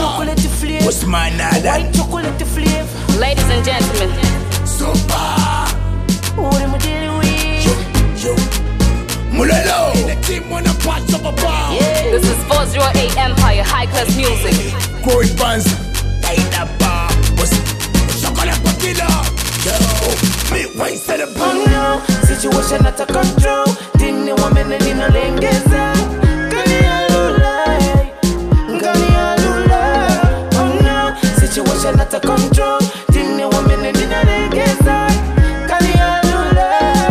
chocolate flavor. What's my nada? White chocolate flavor. Ladies and gentlemen, Super. What am I dealing with? Yo. Mulalo. The team wanna pass up a bar. this is 408 Empire High Class Music. Growing bands. Taina bar. What's chocolate patilla? Yo. Me waste the Oh bar. no, situation out of control. Dini wamenelina lengeza. Kani alula. Oh no, situation out of control. Dini wamenelina lengeza. Kani alula.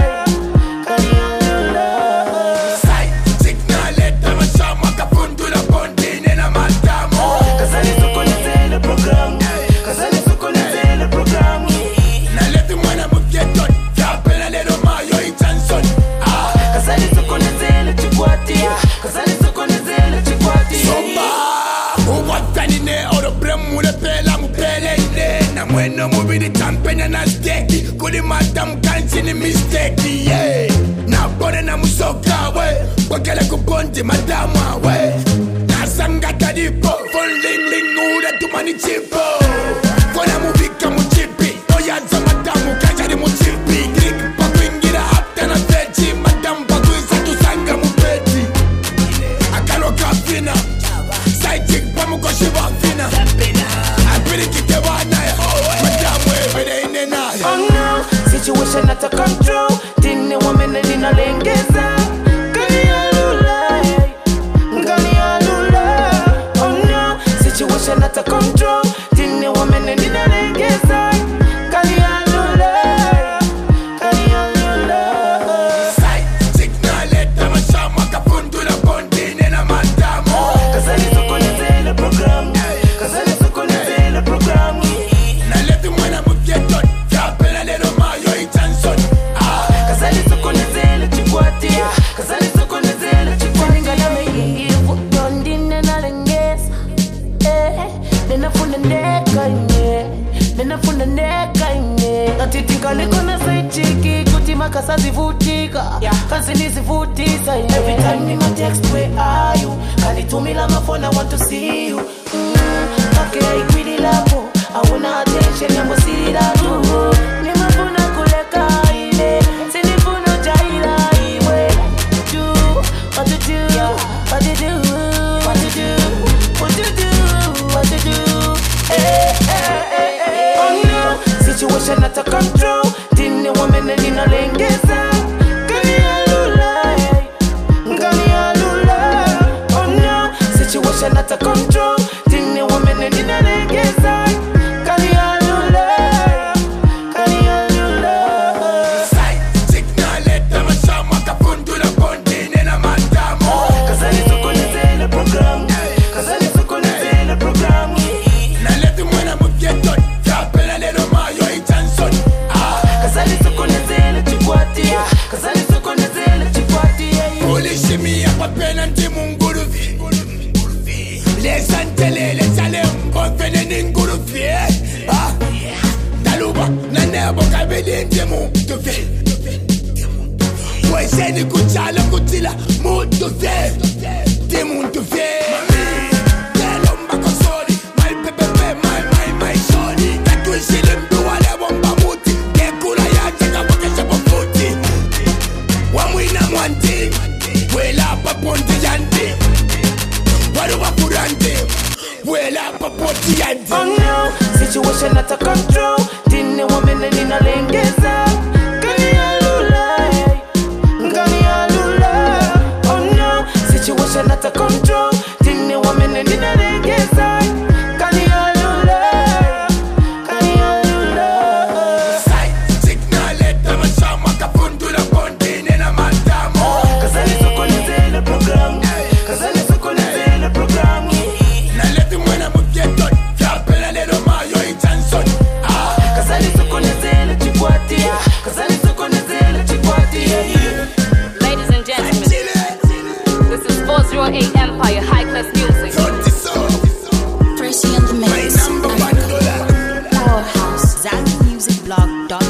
Side signal let them show makafundula bondine na matamo. Kazali sukoneze le programme. Kazali sukoneze le programme. Na let them wanna move your gun. Yapela le mayo itanson. Kazali sukoneze le chikwati. Kazali sukoneze le chikwati. Somba. Uwatanine oro bremule pela mupele ine. Na mweno mubidi champenya na steki. Kuli madam kansini mistake. Yeah. Na bone na musoka we. Wakele kubondi madama we. Na sangata dipo. Falling ling ude tumani chipo. Kona mubika muchipi. Oyanza madamu kajari muchipi. Krik pakuingira apta na veji. Madam pakuisa tusanga mupeti. Akalo kafina. Side chick pamukoshi wafina. Apiri kite wanaya. Madamu ebede inenaya. Oh no, situation out of control. Dini wamenelina lengeza. Kani alula. Oh no, situation out of control. Dini wamenelina lengeza. Kani alula. Side signal let them show makafundula bondine na matamo. Kazali sukoneze le programme. Kazali sukoneze le programme. Na let them wanna move your gun. Yapela le mayo itanson. Kazali sukoneze le chikwati. Kazali sukoneze le chikwati. Ngala meyivu dondine na lengeza. Nenafuna ndeka nye. Nenafuna ndeka nye. Natitika liko na saichiki. Kuti makasa zivutika. Kansi nizivutisa. Every time ni ma text where are you? Kanitumila my phone I want to see you. Kake ikwili lako. I wanna attention yango sila tu. Ni mafuna kuleka ile. Sinifuna jaila iwe. What to do? What to do? What to do? What to do? What to do? Oh no, situation out of control. Dini wamenelina lengeza. Kani alula. Oh no, situation out of control. Dini wamenelina lengeza. Kani alula. Side signal let them show makafundula bondine na matamo. Kazali sukoneze le programme. Kazali sukoneze le programme. Na let them wanna move your gun. Yapela le mayo itanson. Kazali sukoneze le chikwati. Kazali sukoneze le chikwati. Ulishimi ya papena ndimu nguruvi. Lesantele lesale mbofene ni nguruvi. Taluba na nebo kabili ndimu tufi. Weseni kuchala kutila mutufi. Ndimu tufi. Telomba kosori. My pepepe my shori. Katuishile mduwale wamba muti. Kekula ya chaka wakesha pofuti. Wamwina mwanti. Wela paponti yanti. Waru wapurante. Wela paponti yanti. Oh no, situation out of control. Dini wamenelina lengeza. Kani alula. Oh no, situation out of control. Dini wamenelina lengeza. Kani alula. Side signal let them show makafundula bondine na matamo. Kazali sukoneze le programme. Kazali sukoneze le programme. Na let them wanna move your gun. Yapela le mayo itanson. Kazali sukoneze le chikwati. Kazali sukoneze le chikwati. Ladies and gentlemen, this is 408 Empire High Class Music. Pressy on the My mix. number one dollar. Powerhouse. ZanMusicBlog.com.